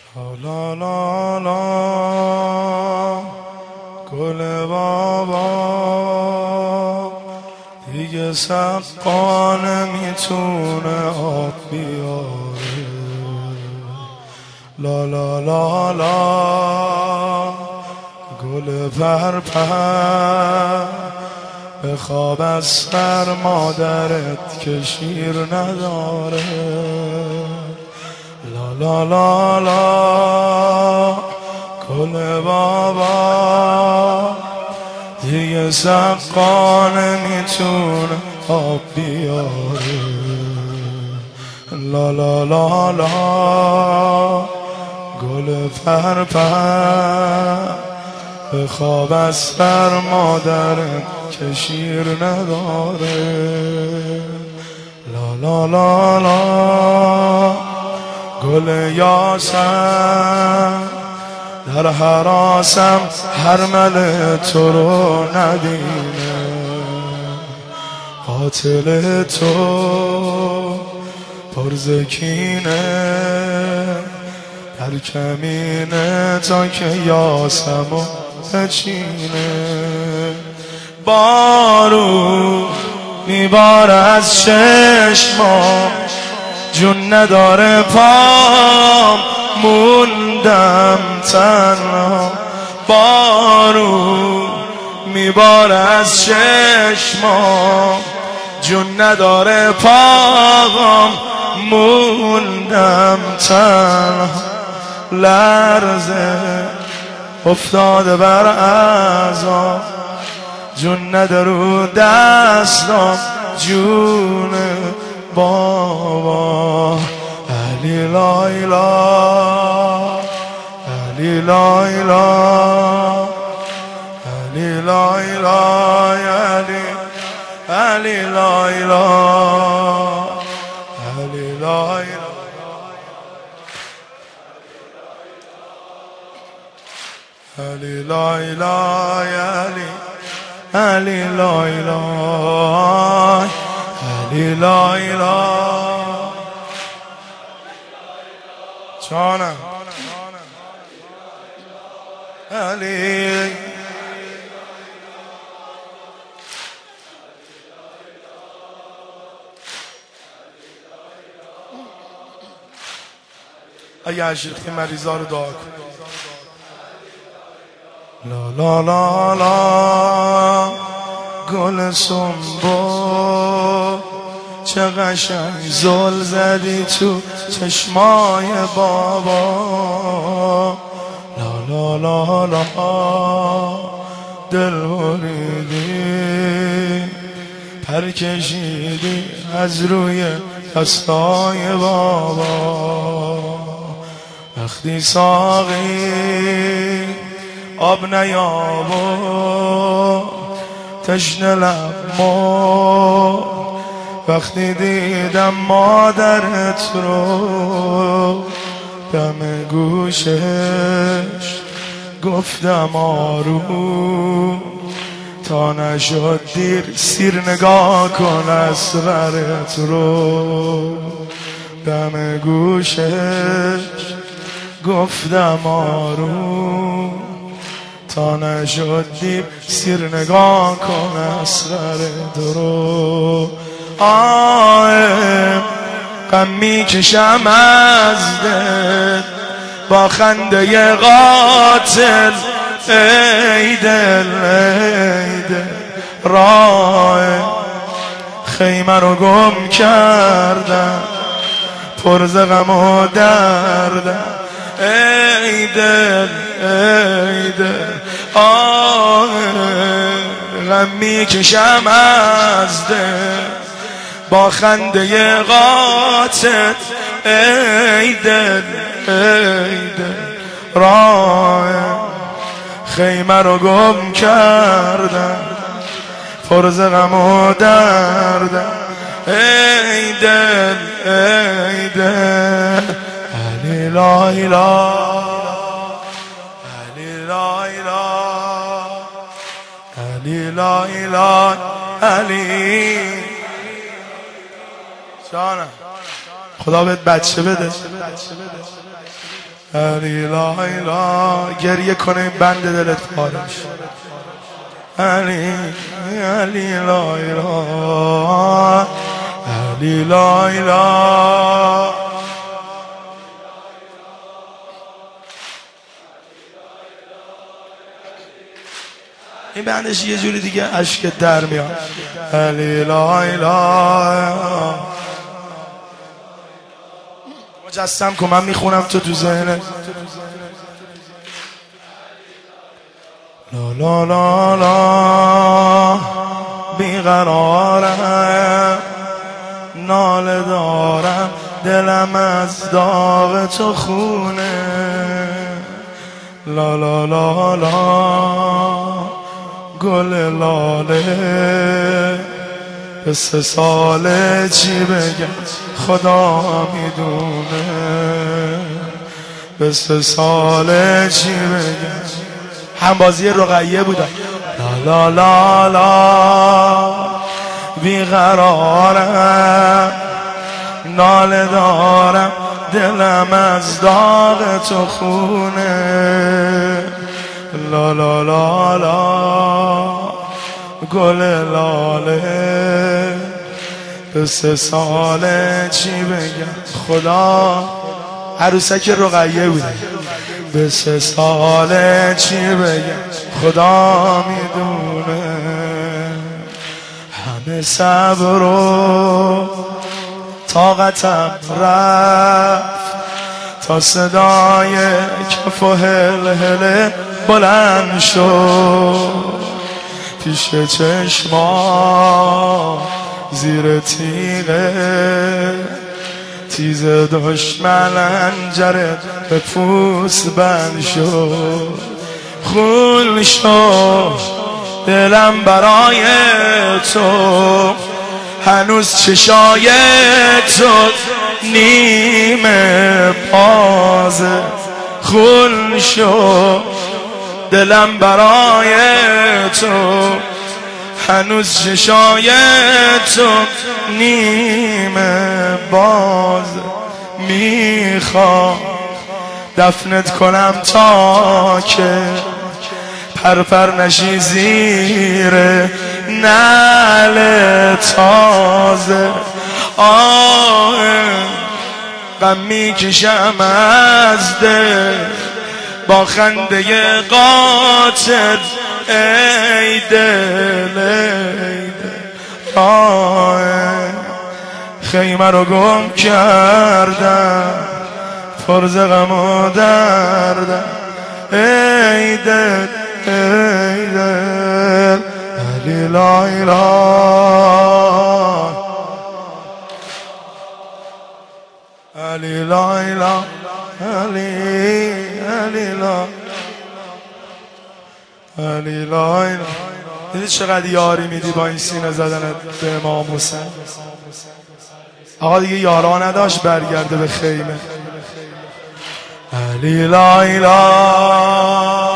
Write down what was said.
لا لا لا گل بابا دیگه سقا نمیتونه آب بیاره. لا لا لا لا گل پرپر به خواب از سر مادرت که شیر نداره. لا لا لا لا گل بابا دیگه سقا نمیتونه آب بیاره. لا لا لا لا گل پرپر به خواب از سر مادرت که شیر نداره. لا لا لا لا گل یاسم در حراسم حرمل تو رو نبینه. قاتل تو پرزکینه در کمینه تا که یاسمو بچینه. بارو میباره از چشمام جون نداره پام موندم تنها. بارو میباره از چشمام جون نداره پام موندم تنها. لرزه افتاده بر اعضام جون نده رو دستام جون بابا. علی لایلا علی لایلا علی لایلا علی علی لایلا علی لایلا علی لایلا علی علی لایلا علی لایلا جانم علی اگه عشقی مریضا رو دعا کن. لا لا لا لا گل سنبو چه قشنگ زل زدی تو چشمای بابا. لا لا لا لا دل بریدی پر کشیدی از روی دستای بابا. وقتی ساقی آب نیابو تشنه لبمو وقتی دیدم مادرت رو دم گوشش گفتم آروم تا نشد دیر سیر نگاه کن اصغرت رو. دم گوشش گفتم آروم تا نشد دیر سیر نگاه کن اصغرت رو. غم میکشم از دل با خنده قاتل. ای دل ای دل راه خیمه رو گم کردم پر ز غم و دردم. ای دل ای دل غم میکشم از دل با خنده قاتل. ای دل ای دل راه خیمه رو گم کردم پر ز غم و دردم. ای دل ای دل علی لایلا علی لایلا علی لایلا علی جانم. خدا بهت بچه بده. علی لا اله. گریه کنه این بند دلت پارش. علی علی لا اله علی لا اله. این بندش یه جوری دیگه اشک در میاد. علی لا اله. مجسم کن من میخونم تو ذهنت. لا لا لا لا بیقرارم، ناله دارم، دلم از داغ تو خونه. لا لا لا لا گل لاله، به 3 ساله چی بگم خدا میدونه. به 3 ساله چی بگم. همبازی رقیه بودم. لا لا لا بیقرارم، ناله دارم، دلم از داغ تو خونه. لا لا لا لا گل لاله، به 3 ساله چی بگم خدا. عروسک رقیه بوده. به 3 ساله چی بگم خدا میدونه. همه صبر و طاقتم رفت تا صدای کف و هلهله بلند شد. پیش چشما زیر تیغه تیز دشمن انجره به پوست بند شد. خون شد دلم برای تو، هنوز چشای تو نیمه بازه. خون شد دلم برای تو، هنوز چشای تو نیمه باز. میخوام دفنت کنم تا که پرپر نشی زیر نعل تازه. غم میکشم از دل با خنده قاتل. ای دل ای دل، خیمه رو گم کردم فرز غم و دردم. ای دل ای دل علی لا اله علی لا اله علی لا علی لا اله. دیدی چقدر یاری میدی با این سینه زدنت به امام حسین. آقا دیگه یارا نداشت برگرده به خیمه. علی لا اله